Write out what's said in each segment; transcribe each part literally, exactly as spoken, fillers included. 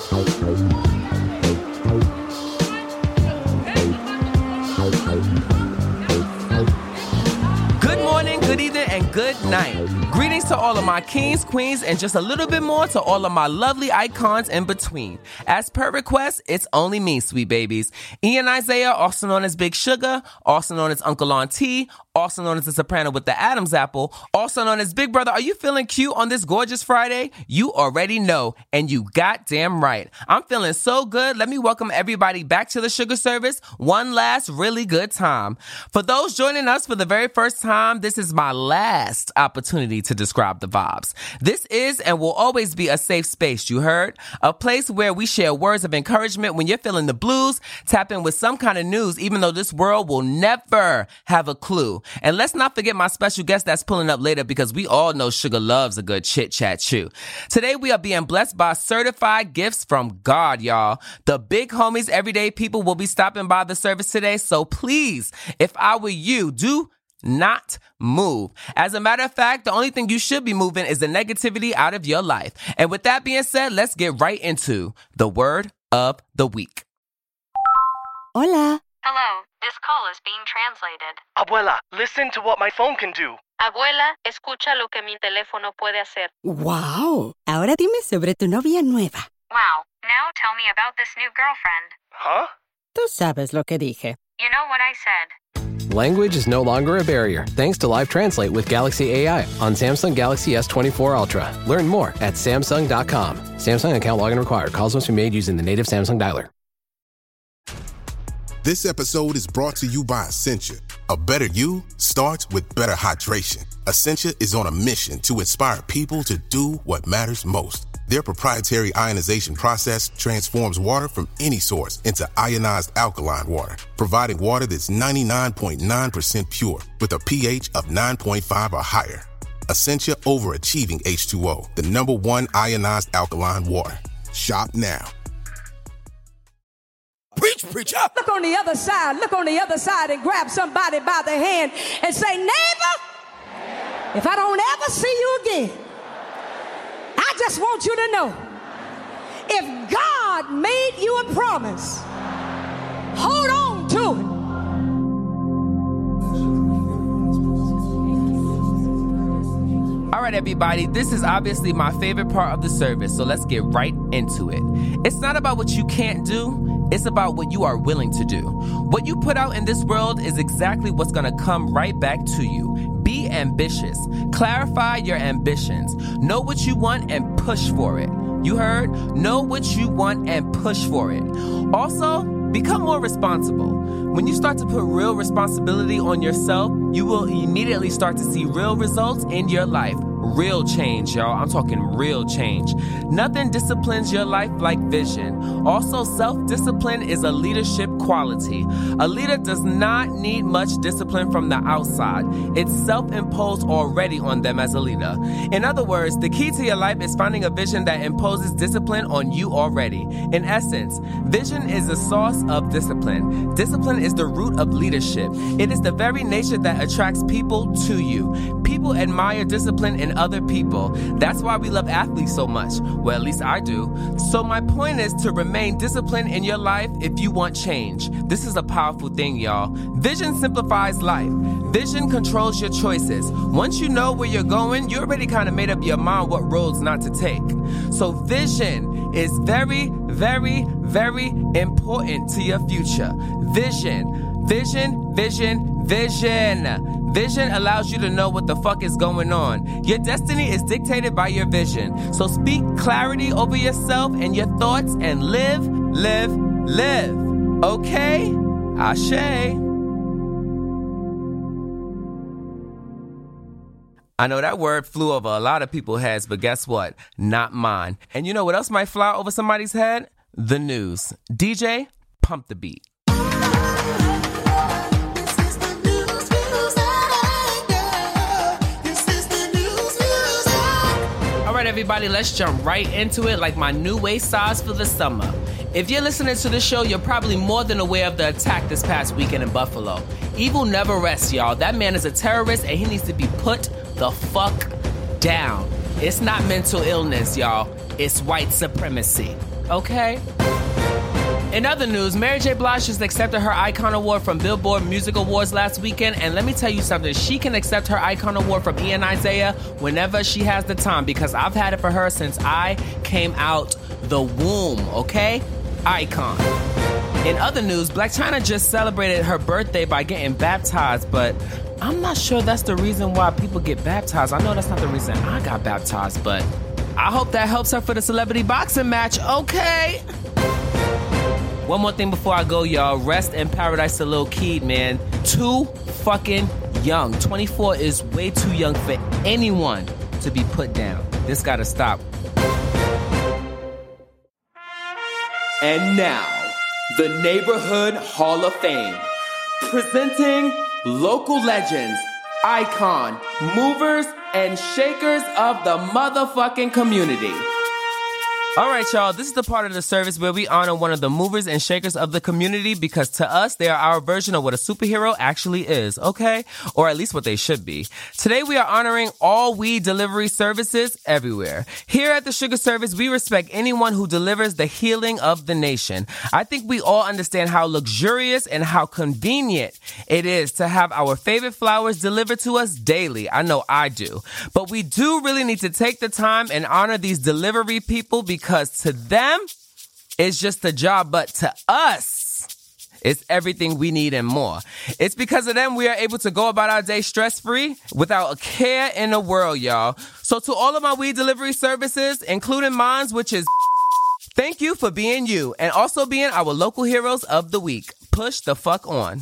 Good morning, good evening, and good night. Greetings to all of my kings, queens, and just a little bit more to all of my lovely icons in between. As per request, it's only me, sweet babies. Ian Isaiah, also known as Big Sugar, also known as Uncle Auntie, also known as the soprano with the Adam's apple, also known as Big Brother. Are you feeling cute on this gorgeous Friday? You already know, and you goddamn right. I'm feeling so good. Let me welcome everybody back to the Sugar Service one last really good time. For those joining us for the very first time, this is my last opportunity to describe the vibes. This is and will always be a safe space, you heard? A place where we share words of encouragement when you're feeling the blues, tap in with some kind of news, even though this world will never have a clue. And let's not forget my special guest that's pulling up later, because we all know Sugar loves a good chit chat chew. Today we are being blessed by certified gifts from God, y'all. The big homies, everyday people will be stopping by the service today. So please, if I were you, do not move. As a matter of fact, the only thing you should be moving is the negativity out of your life. And with that being said, let's get right into the word of the week. Hola. Hello, this call is being translated. Abuela, listen to what my phone can do. Abuela, escucha lo que mi teléfono puede hacer. Wow. Ahora dime sobre tu novia nueva. Wow, now tell me about this new girlfriend. Huh? Tú sabes lo que dije. You know what I said. Language is no longer a barrier thanks to Live Translate with Galaxy A I on Samsung Galaxy S twenty-four Ultra. Learn more at Samsung dot com. Samsung account login required. Calls must be made using the native Samsung dialer. This episode is brought to you by Essentia. A better you starts with better hydration. Essentia is on a mission to inspire people to do what matters most. Their proprietary ionization process transforms water from any source into ionized alkaline water, providing water that's ninety-nine point nine percent pure with a pH of nine point five or higher. Essentia overachieving H two O, the number one ionized alkaline water. Shop now. Preach, preacher. Look on the other side. Look on the other side and grab somebody by the hand and say, neighbor, if I don't ever see you again, I just want you to know, if God made you a promise, hold on to it. All right, everybody, this is obviously my favorite part of the service, so let's get right into it. It's not about what you can't do. It's about what you are willing to do. What you put out in this world is exactly what's going to come right back to you. Be ambitious. Clarify your ambitions. Know what you want and push for it. You heard? Know what you want and push for it. Also, become more responsible. When you start to put real responsibility on yourself, you will immediately start to see real results in your life. Real change, y'all. I'm talking real change. Nothing disciplines your life like vision. Also, self-discipline is a leadership quality. A leader does not need much discipline from the outside. It's self-imposed already on them as a leader. In other words, the key to your life is finding a vision that imposes discipline on you already. In essence, vision is the source of discipline. Discipline is the root of leadership. It is the very nature that attracts people to you. People admire discipline in other people. That's why we love athletes so much. Well, at least I do. So my point is to remain disciplined in your life if you want change. This is a powerful thing, y'all. Vision simplifies life. Vision controls your choices. Once you know where you're going, you already kind of made up your mind what roads not to take. So vision is very, very, very important to your future. Vision, vision, vision, vision. Vision allows you to know what the fuck is going on. Your destiny is dictated by your vision. So speak clarity over yourself and your thoughts and live, live, live. Okay? Ashe. I know that word flew over a lot of people's heads, but guess what? Not mine. And you know what else might fly over somebody's head? The news. D J, pump the beat. All right, everybody, let's jump right into it like my new waist size for the summer. If you're listening to the show, you're probably more than aware of the attack this past weekend in Buffalo. Evil never rests, y'all. That man is a terrorist, and he needs to be put the fuck down. It's not mental illness, y'all. It's white supremacy. Okay? In other news, Mary J. Blige just accepted her Icon Award from Billboard Music Awards last weekend, and let me tell you something, she can accept her Icon Award from Ian Isaiah whenever she has the time, because I've had it for her since I came out the womb, okay? Icon. In other news, Blac Chyna just celebrated her birthday by getting baptized, but I'm not sure that's the reason why people get baptized. I know that's not the reason I got baptized, but I hope that helps her for the celebrity boxing match, okay? One more thing before I go, y'all. Rest in paradise to Lil Keed, man. Too fucking young. twenty-four is way too young for anyone to be put down. This gotta stop. And now, the Neighborhood Hall of Fame. Presenting local legends, icon, movers, and shakers of the motherfucking community. All right, y'all, this is the part of the service where we honor one of the movers and shakers of the community, because to us, they are our version of what a superhero actually is, okay? Or at least what they should be. Today, we are honoring all weed delivery services everywhere. Here at the Sugar Service, we respect anyone who delivers the healing of the nation. I think we all understand how luxurious and how convenient it is to have our favorite flowers delivered to us daily. I know I do. But we do really need to take the time and honor these delivery people, because Because to them, it's just a job, but to us, it's everything we need and more. It's because of them we are able to go about our day stress-free without a care in the world, y'all. So to all of my weed delivery services, including mine, which is thank you for being you and also being our local heroes of the week. Push the fuck on.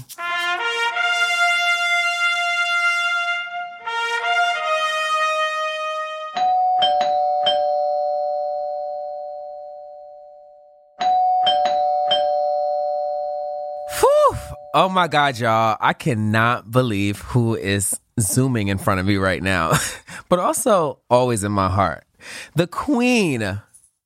Oh my God, y'all. I cannot believe who is zooming in front of me right now, but also always in my heart. The queen.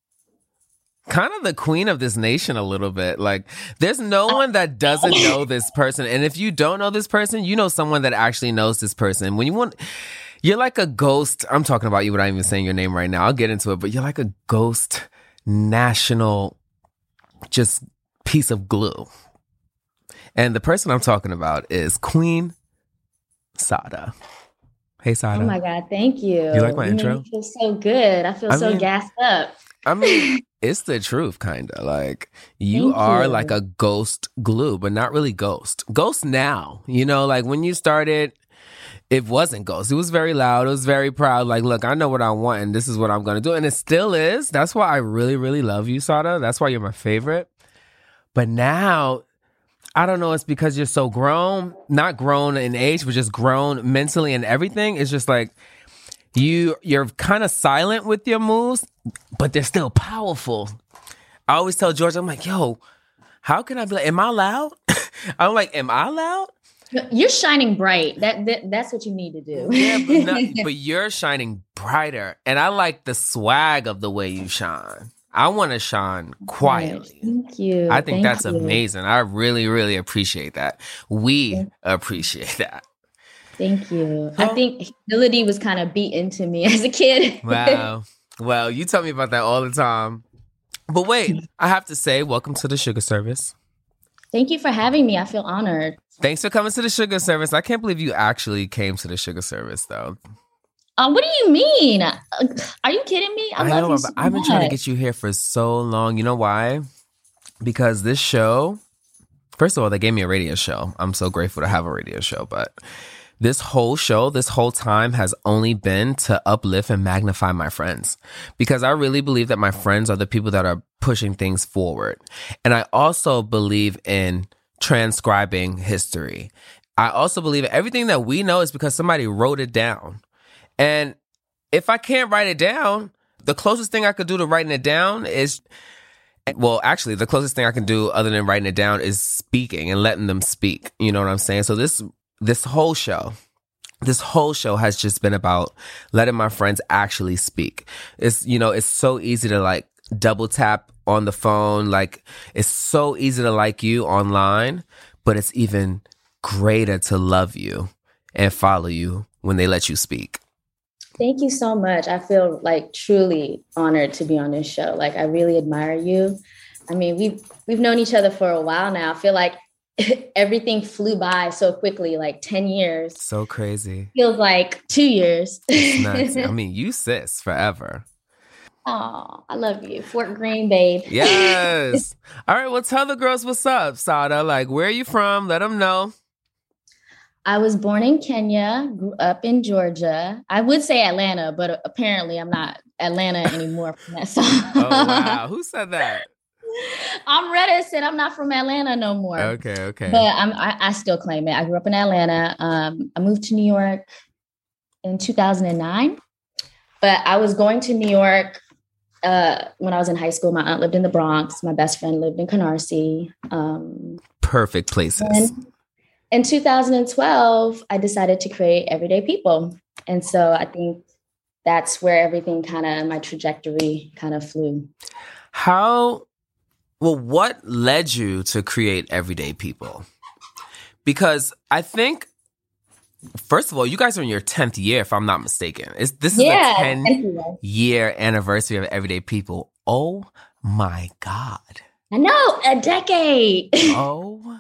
Kind of the queen of this nation a little bit. Like, there's no one that doesn't know this person. And if you don't know this person, you know someone that actually knows this person. When you want, you're like a ghost. I'm talking about you without even saying your name right now. I'll get into it, but you're like a ghost national just piece of glue. And the person I'm talking about is Queen Sada. Hey, Sada. Oh, my God. Thank you. You like my you intro? Made me feel so good. I feel I so mean, gassed up. I mean, it's the truth, kind of. Like, you Thank are you. like a ghost glue, but not really ghost. Ghost now. You know, like when you started, it wasn't ghost. It was very loud. It was very proud. Like, look, I know what I want, and this is what I'm going to do. And it still is. That's why I really, really love you, Sada. That's why you're my favorite. But now, I don't know, it's because you're so grown, not grown in age, but just grown mentally and everything. It's just like you, you're kind of silent with your moves, but they're still powerful. I always tell George, I'm like, yo, how can I be like, am I loud? I'm like, am I loud? You're shining bright. That, that That's what you need to do. Yeah, but, not, but you're shining brighter. And I like the swag of the way you shine. I want to shine quietly. Thank you. I think Thank that's you. amazing. I really, really appreciate that. We appreciate that. Thank you. I think humility was kind of beat into me as a kid. Wow. Well, you tell me about that all the time. But wait, I have to say, welcome to the Sugar Service. Thank you for having me. I feel honored. Thanks for coming to the Sugar Service. I can't believe you actually came to the Sugar Service, though. Uh, what do you mean? Uh, are you kidding me? I, I love know, you so I've been much. trying to get you here for so long. You know why? Because this show, first of all, they gave me a radio show. I'm so grateful to have a radio show. But this whole show, this whole time has only been to uplift and magnify my friends. Because I really believe that my friends are the people that are pushing things forward. And I also believe in transcribing history. I also believe everything that we know is because somebody wrote it down. And if I can't write it down, the closest thing I could do to writing it down is, well, actually, the closest thing I can do other than writing it down is speaking and letting them speak. You know what I'm saying? So this this whole show, this whole show has just been about letting my friends actually speak. It's, you know, it's so easy to like double tap on the phone. Like, it's so easy to like you online, but it's even greater to love you and follow you when they let you speak. Thank you so much. I feel like truly honored to be on this show. Like, I really admire you. I mean, we've we've known each other for a while now. I feel like everything flew by so quickly, like ten years. So crazy. Feels like two years. It's nuts. I mean, you sis forever. Oh, I love you. Fort Greene, babe. Yes. All right, well, tell the girls what's up, Sada. Like, where are you from? Let them know. I was born in Kenya, grew up in Georgia. I would say Atlanta, but apparently I'm not Atlanta anymore from that song. Oh, wow. Who said that? I'm reticent. I'm not from Atlanta no more. Okay, okay. But I'm, I, I still claim it. I grew up in Atlanta. Um, I moved to New York in two thousand nine. But I was going to New York uh, when I was in high school. My aunt lived in the Bronx. My best friend lived in Canarsie. Um, Perfect places. And in two thousand twelve, I decided to create Everyday People. And so I think that's where everything kind of, my trajectory kind of flew. How, well, what led you to create Everyday People? Because I think, first of all, you guys are in your tenth year, if I'm not mistaken. It's, this is Yeah, the ten-year anniversary of Everyday People. Oh, my God. I know, a decade. Oh,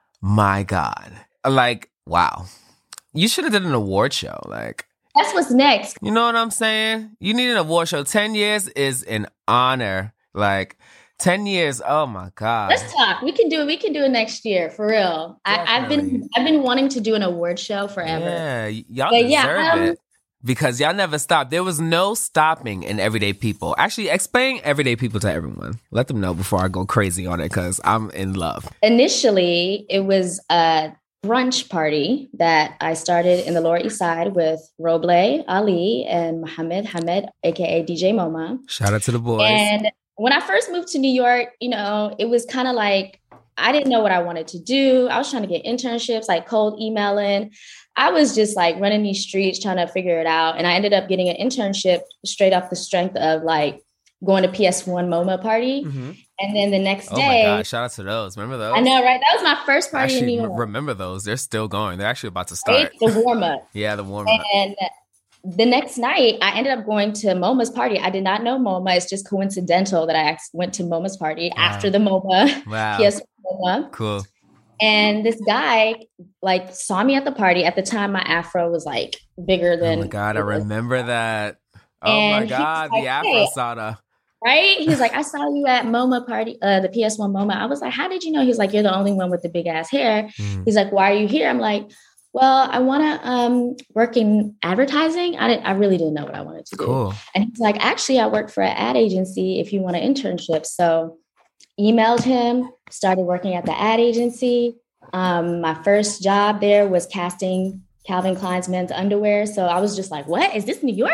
my God. Like, wow. You should have done an award show. Like, That's what's next. you know what I'm saying? You need an award show. ten years is an honor. Like, ten years, oh my God. Let's talk. We can do it. We can do it next year, for real. I, I've been I've been wanting to do an award show forever. Yeah, y- y'all But deserve yeah, um, it. Because y'all never stopped. There was no stopping in Everyday People. Actually, explain Everyday People to everyone. Let them know before I go crazy on it, because I'm in love. Initially, it was a brunch party that I started in the Lower East Side with Roble Ali and Mohammed Hamed, aka D J MoMA. Shout out to the boys. And when I first moved to New York, you know, it was kind of like, I didn't know what I wanted to do. I was trying to get internships, like cold emailing. I was just like running these streets, trying to figure it out. And I ended up getting an internship straight off the strength of like going to P S one MoMA party. Mm-hmm. And then the next Oh day. my God, shout out to those. Remember those? I know, right? That was my first party Actually, in New re- York. remember those. They're still going. They're actually about to start. Right? The warm up. Yeah, the warm up. And the next night, I ended up going to MoMA's party. I did not know MoMA. It's just coincidental that I act- went to MoMA's party Wow. after the MoMA. Wow. P S one MoMA. Cool. And this guy like saw me at the party. At the time, my afro was like bigger than. Oh my God, I remember that. Oh And my he was God, like, the Afro "Hey." Sada. Right? He's like, I saw you at MoMA party, uh, the P S one MoMA. I was like, how did you know? He's like, you're the only one with the big ass hair. Mm. He's like, why are you here? I'm like, well, I want to um, work in advertising. I didn't, I really didn't know what I wanted to do. Cool. And he's like, actually, I work for an ad agency if you want an internship. So emailed him, started working at the ad agency. Um, my first job there was casting Calvin Klein's men's underwear. So I was just like, what? Is this New York?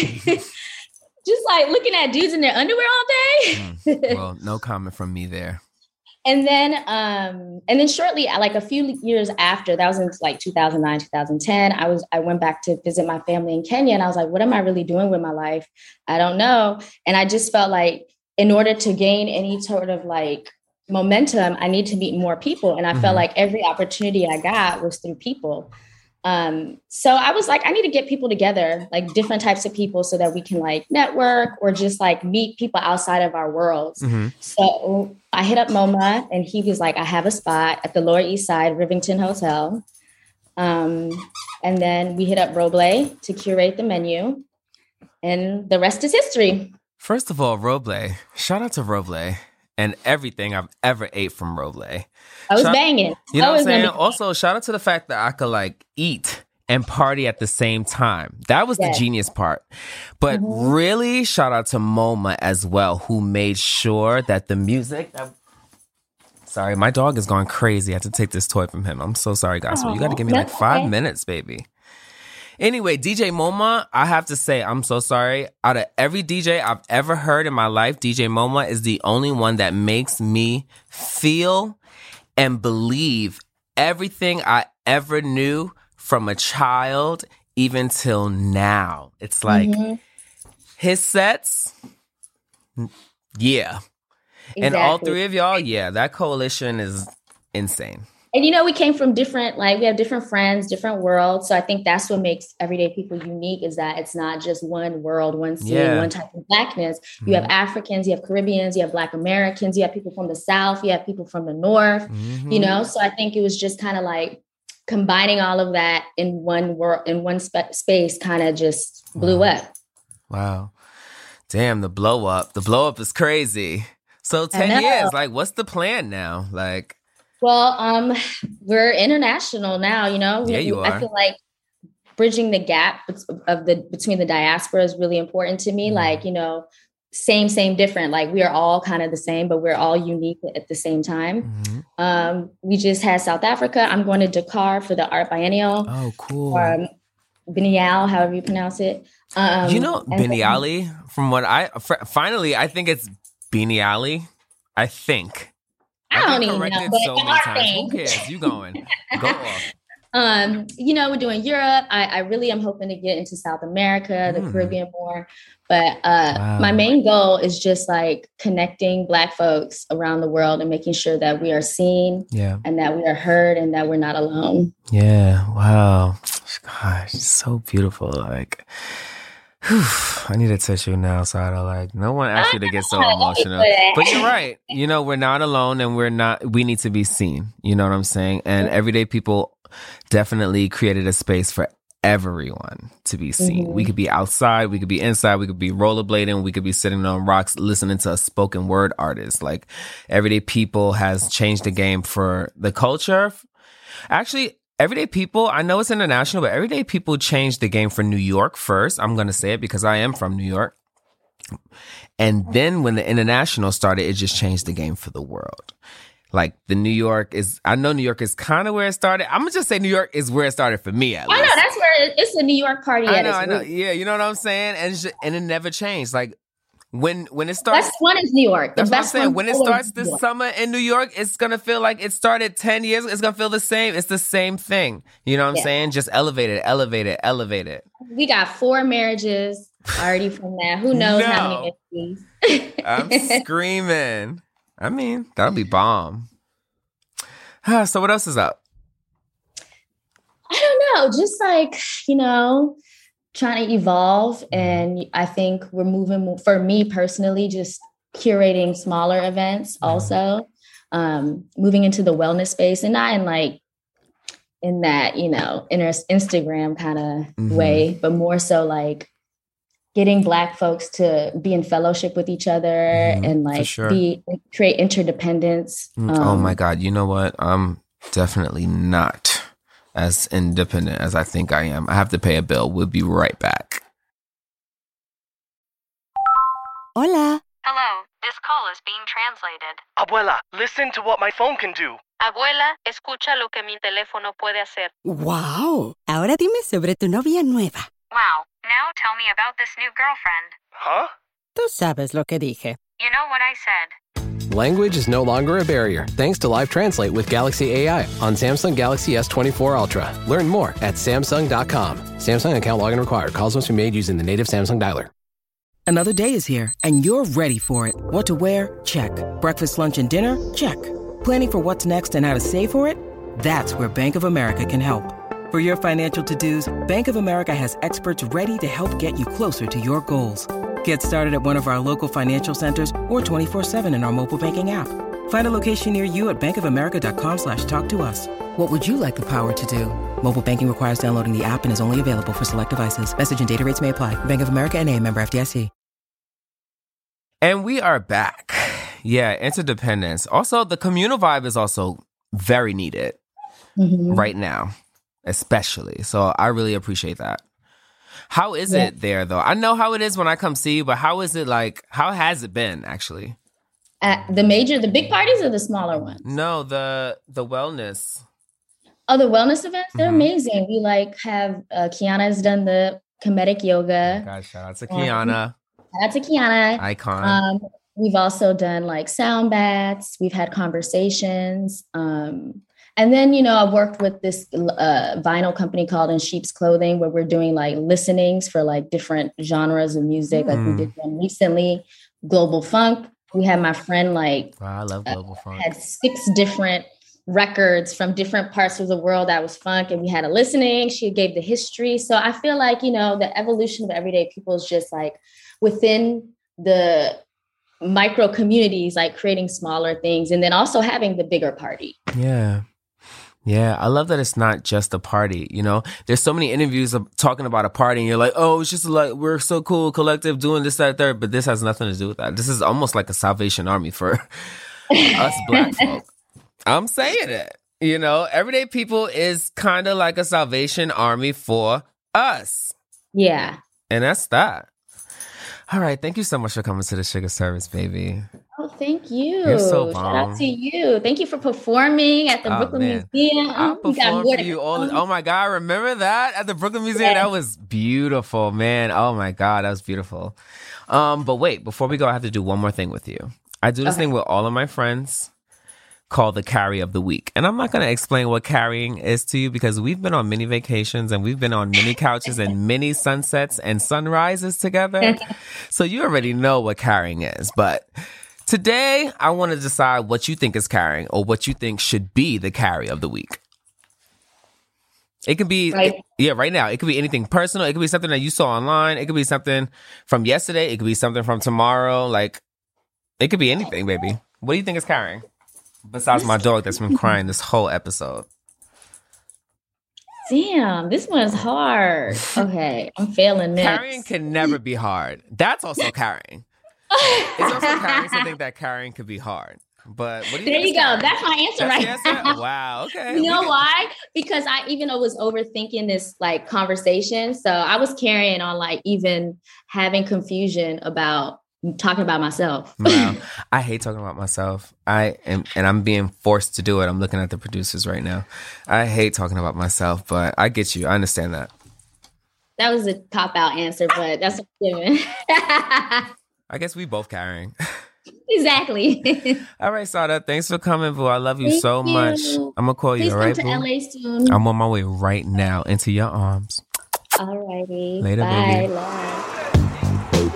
Just like looking at dudes in their underwear all day. Mm. Well, no comment from me there. And then, um, and then shortly, like a few years after, that was in like two thousand nine, two thousand ten, I was, I went back to visit my family in Kenya, and I was like, what am I really doing with my life? I don't know. And I just felt like in order to gain any sort of like momentum, I need to meet more people. And I Mm-hmm. felt like every opportunity I got was through people. Um, so I was like, I need to get people together, like different types of people, so that we can like network or just like meet people outside of our worlds. Mm-hmm. So I hit up MoMA, and he was like, I have a spot at the Lower East Side Rivington Hotel. Um, and then we hit up Roble to curate the menu, and the rest is history. First of all, Roble, shout out to Roble and everything I've ever ate from Roble. I was Shout- banging. You know I what I'm was saying? gonna be- Also, shout out to the fact that I could like eat and party at the same time. That was Yes. the genius part. But Mhm. really, shout out to MoMA as well, who made sure that the music. That... Sorry, my dog is going crazy. I have to take this toy from him. I'm so sorry, guys. Aw, You got to give me like that's five okay. minutes, baby. Anyway, D J MoMA, I have to say, I'm so sorry. Out of every D J I've ever heard in my life, D J MoMA is the only one that makes me feel and believe everything I ever knew from a child, even till now. It's like Mhm. his sets, yeah. And all Exactly. three of y'all, yeah, that coalition is insane. And, you know, we came from different, like we have different friends, different worlds. So I think that's what makes everyday people unique is that it's not just one world, one scene, Yeah. one type of blackness. You have Africans, you have Caribbeans, you have Black Americans, you have people from the South, you have people from the North, Mhm. you know? So I think it was just kind of like combining all of that in one world, in one spe- space kind of just blew Wow. up. Wow. Damn, the blow up. The blow up is crazy. So I ten know. years, like what's the plan now? Like, Well, um, we're international now, you know. Yeah, We- you I are. feel like bridging the gap bet- of the between the diaspora is really important to me. Mhm. Like, you know, same, same, different. Like we are all kind of the same, but we're all unique at the same time. Mhm. Um, we just had South Africa. I'm going to Dakar for the Art Biennial, Oh, cool. or um, Biennale, however you pronounce it. Um, you know, and then- Beanie Ali, from what I, fr- finally, I think it's Beanie Ali. I think. I I've don't been even know, corrected but so it's many our times. thing. Who cares? You going. Go off. Um, you know, we're doing Europe. I, I really am hoping to get into South America, the Mm. Caribbean more. But uh, Wow. my main goal is just like connecting Black folks around the world and making sure that we are seen Yeah. and that we are heard and that we're not alone. Yeah. Wow. Gosh, so beautiful. Like, whew, I need a tissue now, Sada. Like, no one asked you to get so emotional. But you're right. You know, we're not alone and we're not, we need to be seen. You know what I'm saying? And everyday people definitely created a space for everyone to be seen. Mhm. We could be outside, we could be inside, we could be rollerblading, we could be sitting on rocks listening to a spoken word artist. Like, everyday people has changed the game for the culture. Actually, everyday people, I know it's international, but everyday people changed the game for New York first. I'm going to say it because I am from New York. And then when the international started, it just changed the game for the world. Like, the New York is, I know New York is kind of where it started. I'm going to just say New York is where it started for me, at I least. know that's where it, it's a New York party. I at know, its I know. root. Yeah, you know what I'm saying? And it's just, and it never changed. Like, when when it starts, Best one is New York. The that's what I'm best saying. one When it always starts is this New York. summer in New York, it's gonna feel like it started ten years. It's gonna feel the same. It's the same thing. You know what I'm Yeah. saying? Just elevated, elevated, elevated. We got four marriages already from that. Who knows how No. many mysteries? I'm screaming. I mean, that'll be bomb. So what else is up? I don't know, just like, you know, trying to evolve. And I think we're moving, for me personally, just curating smaller events also, um, moving into the wellness space, and not in like, in that, you know, inner Instagram kind of Mhm. way, but more so like getting Black folks to be in fellowship with each other Mhm, and for like sure. be, create interdependence. Mm, oh Um, my God. You know what? I'm definitely not as independent as I think I am. I have to pay a bill. We'll be right back. Hola. Hello, this call is being translated. Abuela, listen to what my phone can do. Abuela, escucha lo que mi teléfono puede hacer. Wow. Ahora dime sobre tu novia nueva. Wow, now tell me about this new girlfriend. Huh? Tú sabes lo que dije. You know what I said. Language is no longer a barrier thanks to Live Translate with Galaxy A I on Samsung Galaxy S twenty-four Ultra. Learn more at Samsung dot com. Samsung account login required. Calls must be made using the native Samsung dialer. Another day is here, and you're ready for it. What to wear? Check. Breakfast, lunch, and dinner? Check. Planning for what's next and how to save for it? That's where Bank of America can help. For your financial to-dos, Bank of America has experts ready to help get you closer to your goals. Get started at one of our local financial centers or twenty-four seven in our mobile banking app. Find a location near you at bankofamerica.com slash talk to us. What would you like the power to do? Mobile banking requires downloading the app and is only available for select devices. Message and data rates may apply. Bank of America N A, member F D I C. And we are back. Yeah, interdependence. Also, the communal vibe is also very needed mhm. right now, especially. So I really appreciate that. How is Yeah. it there, though? I know how it is when I come see you, but how is it like, how has it been, actually? At the major, the big parties or the smaller ones? No, the the wellness. Oh, the wellness events, they're Mhm. amazing. We like have, uh, Kiana has done the comedic yoga. God, shout out to Um, Kiana, Shout out to Kiana. icon. Um, we've also done like sound baths. We've had conversations. Um, and then, you know, I've worked with this uh, vinyl company called In Sheep's Clothing, where we're doing like listenings for like different genres of music. Like we Mm. did one recently, Global Funk. We had my friend like Wow, I love uh, Global Funk. had six different records from different parts of the world that was funk, and we had a listening. She gave the history. So I feel like, you know, the evolution of Everyday People is just like within the micro communities, like creating smaller things and then also having the bigger party. Yeah. Yeah, I love that it's not just a party, you know? There's so many interviews of talking about a party and you're like, oh, it's just like, we're so cool, collective, doing this, that, third, but this has nothing to do with that. This is almost like a Salvation Army for us Black folk. I'm saying it, you know? Everyday People is kind of like a Salvation Army for us. Yeah. And that's that. All right, thank you so much for coming to the Sugar Service, baby. Oh, thank you. You're so Shout bomb. out to you. Thank you for performing at the Oh, Brooklyn man. Museum. I You got performed more for to you all. come. Oh my God, remember that at the Brooklyn Museum? Yeah. That was beautiful, man. Oh my God, that was beautiful. Um, but wait, before we go, I have to do one more thing with you. I do this Okay. thing with all of my friends called the Carry of the Week. And I'm not going to explain what carrying is to you because we've been on mini vacations and we've been on mini couches and mini sunsets and sunrises together. So you already know what carrying is. But today, I want to decide what you think is carrying or what you think should be the carry of the week. It could be, Right. it- yeah, right now. It could be anything personal. It could be something that you saw online. It could be something from yesterday. It could be something from tomorrow. Like, it could be anything, baby. What do you think is carrying? Besides my dog that's been crying this whole episode. Damn, this one's hard. Okay, I'm failing this. Carrying can never be hard. That's also carrying. It's also carrying to think that carrying could be hard. But what do you There think you is go. carrying? That's my answer That's right your answer? now. Wow, okay. You We know can- why? Because I even was overthinking this like conversation. So I was carrying on like even having confusion about talking about myself. Wow. I hate talking about myself. I am, and I'm being forced to do it. I'm looking at the producers right now. I hate talking about myself, but I get you. I understand that. That was a cop out answer, but that's what I'm giving. I guess we both carrying. Exactly. All right, Sada. Thanks for coming, boo. I love you Thank so you. much. I'm gonna call Please you, all right, come boo? to L A soon. I'm on my way right now into your arms. Alrighty. Later, Bye. baby. Love.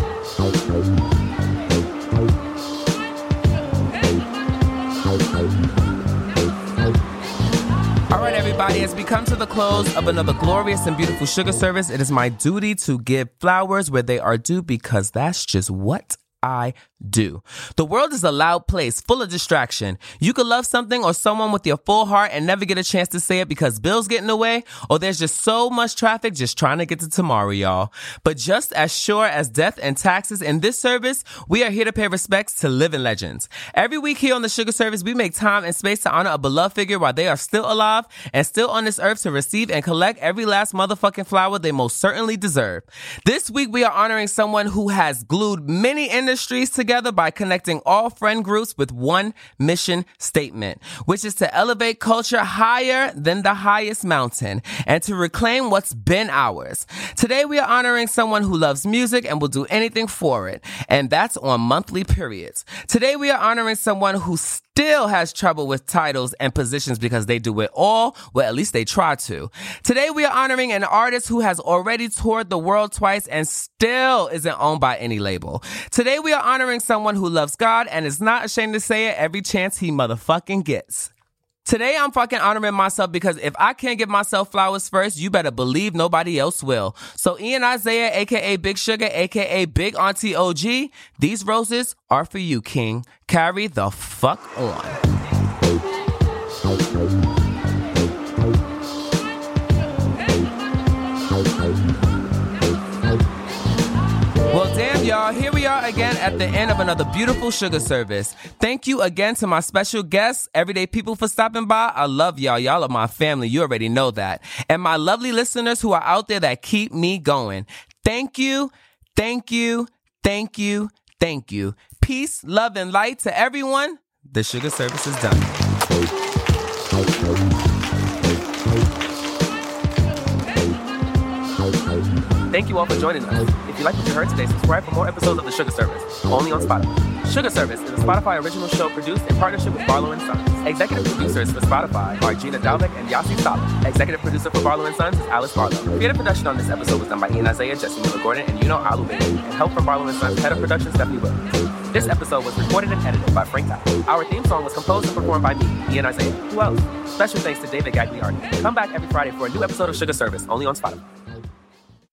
All right, everybody, as we come to the close of another glorious and beautiful Sugar Service, it is my duty to give flowers where they are due because that's just what I do. The world is a loud place full of distraction. You could love something or someone with your full heart and never get a chance to say it because bills get in the way, or there's just so much traffic just trying to get to tomorrow, y'all. But just as sure as death and taxes in this service, we are here to pay respects to living legends. Every week here on the Sugar Service, we make time and space to honor a beloved figure while they are still alive and still on this earth to receive and collect every last motherfucking flower they most certainly deserve. This week, we are honoring someone who has glued many industries together by connecting all friend groups with one mission statement, which is to elevate culture higher than the highest mountain and to reclaim what's been ours. Today, we are honoring someone who loves music and will do anything for it, and that's on monthly periods. Today, we are honoring someone who still has trouble with titles and positions because they do it all, well, at least they try to. Today, we are honoring an artist who has already toured the world twice and still isn't owned by any label. Today, we are honoring someone who loves God and is not ashamed to say it every chance he motherfucking gets. Today, I'm fucking honoring myself because if I can't give myself flowers first, you better believe nobody else will. So Ian Isaiah, a k a. Big Sugar, a k a. Big Auntie O G, these roses are for you, King. Carry the fuck on. Well, damn, y'all. Here we are again at the end of another beautiful Sugar Service. Thank you again to my special guests, Everyday People, for stopping by. I love y'all. Y'all are my family. You already know that. And my lovely listeners who are out there that keep me going. Thank you, thank you, thank you, thank you. Peace, love, and light to everyone. The Sugar Service is done. Thank you all for joining us. If you like what you heard today, subscribe for more episodes of The Sugar Service, only on Spotify. Sugar Service is a Spotify original show produced in partnership with Barlow and Sons. Executive producers for Spotify are Gina Dalbeck and Yasi Stalin. Executive producer for Barlow and Sons is Alice Barlow. Creative production on this episode was done by Ian Isaiah, Jesse Miller Gordon, and Yuno Alubeni. And help from Barlow and Sons head of production, Stephanie Williams. This episode was recorded and edited by Frank Tapper. Our theme song was composed and performed by me, Ian Isaiah. Who else? Special thanks to David Gagliardi. Come back every Friday for a new episode of Sugar Service, only on Spotify.